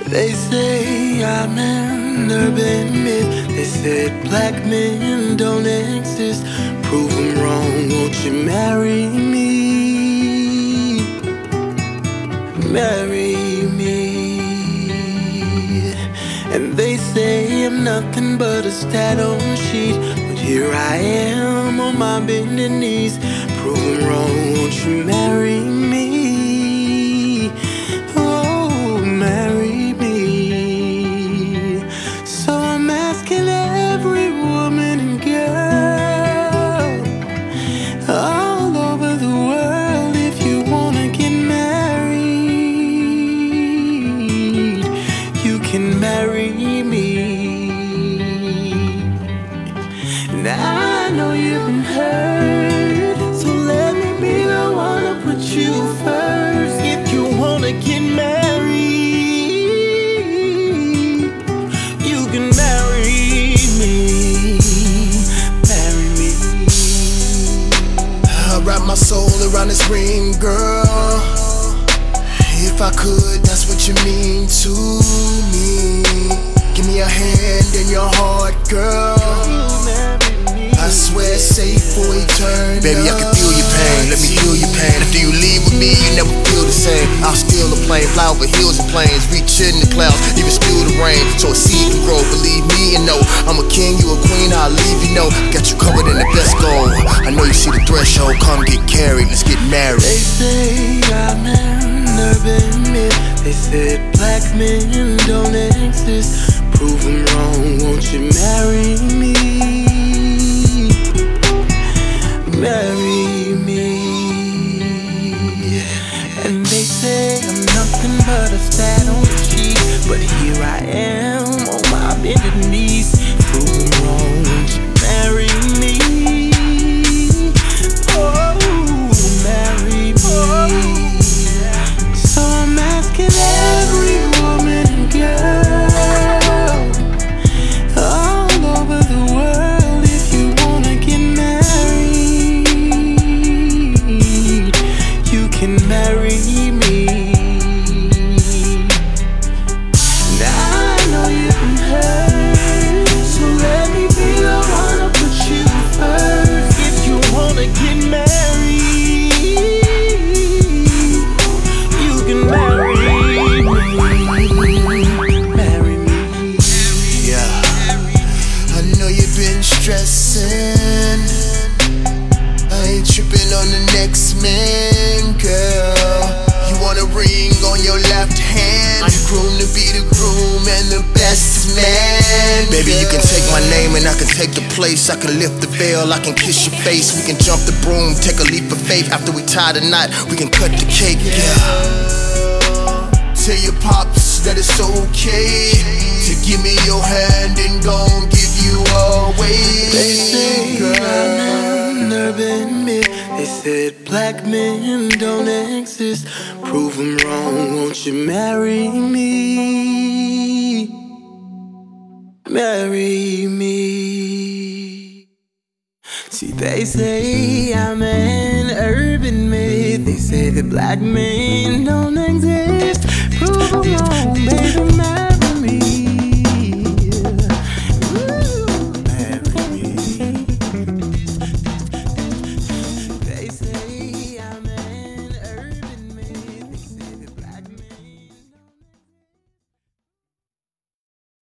They say I'm an urban myth. They said black men don't exist. Prove them wrong, won't you marry me? Marry me. And they say I'm nothing but a stat on a sheet, but here I am on my bended knees. Prove them wrong, won't you marry me? Oh, marry me. So I'm asking every woman and girl all over the world, if you wanna get married, you can marry me. Now I know you've been hurt, so let me be the one to put you first. If you wanna get married, you can marry me. Marry me. I wrap my soul around this ring, girl. If I could, that's what you mean to me. Give me a hand and your heart, girl. I swear it's safe for eternity. Baby, I can feel your pain, let me feel your pain. After you leave with me, you never feel the same. I'll steal a plane, fly over hills and plains, reach in the clouds, even steal the rain, so a seed can grow. Believe me and know, I'm a king, you a queen, I'll leave you know. Got you covered in the best gold. I know you see the threshold, come get carried, let's get married. They say I'm an urban myth. They said black men don't exist. Prove them wrong, won't you marry me? Marry me. And they say I'm nothing but a stat on the sheet, but here I am on my bended knees. Prove them wrong, won't you marry me? Oh, marry me. So I'm asking every woman and girl all over the world, if you wanna get married, you can marry me. Now I know you've been hurt, so let me be the one to put you first. If you wanna get married, you can marry me. Marry me. Yeah, I know you've been stressing. I ain't tripping on the next man, girl. You want a ring on your left hand, I'm groomed to be the groom and the best man. Baby, you can take my name and I can take the place. I can lift the veil, I can kiss your face. We can jump the broom, take a leap of faith. After we tie the knot, we can cut the cake. Yeah. Tell your pops that it's okay to give me your hand and gon' give you away. They say I'm an urban myth. They said black men don't exist. Prove them wrong, won't you marry me? Marry me. See, they say I'm an urban myth. They say that black men don't exist.